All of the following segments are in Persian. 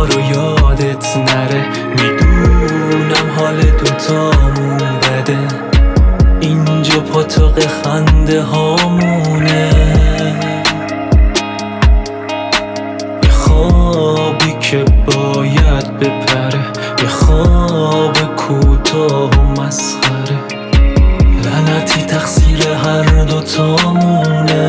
رو یادت نره. میدونم حال دوتامون بده، اینجا پاتوق خنده هامونه. یه خوابی که باید بپره، یه خواب کوتاه و مسخره، لعنتی تقصیر هر دوتامونه.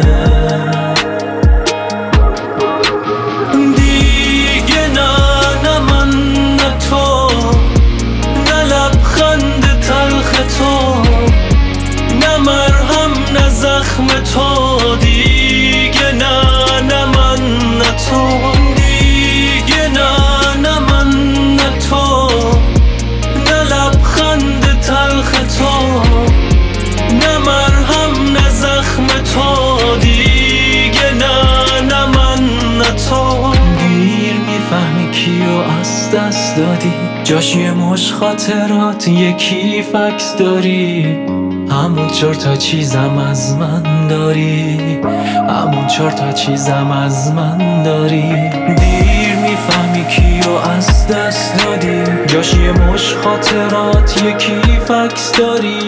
دیگه نه من نه تو، نه لبخند تلخ تو، نه مرهم نه زخم تو. دیگه نه من نه تو، دیگه نه من نه تو، نه لبخند تلخ تو، نه مرهم نه زخم تو. دیگه نه من نه تو. دیر میفهمی کیو از دست دادی، جاش یه مش خاطرات یکی فکس داری. همون 4 تا چیزم از من داری، همون 4 تا چیزم از من داری. دیر میفهمی کیو از دست دادی، جاش یه مش خاطرات یکی فکس داری.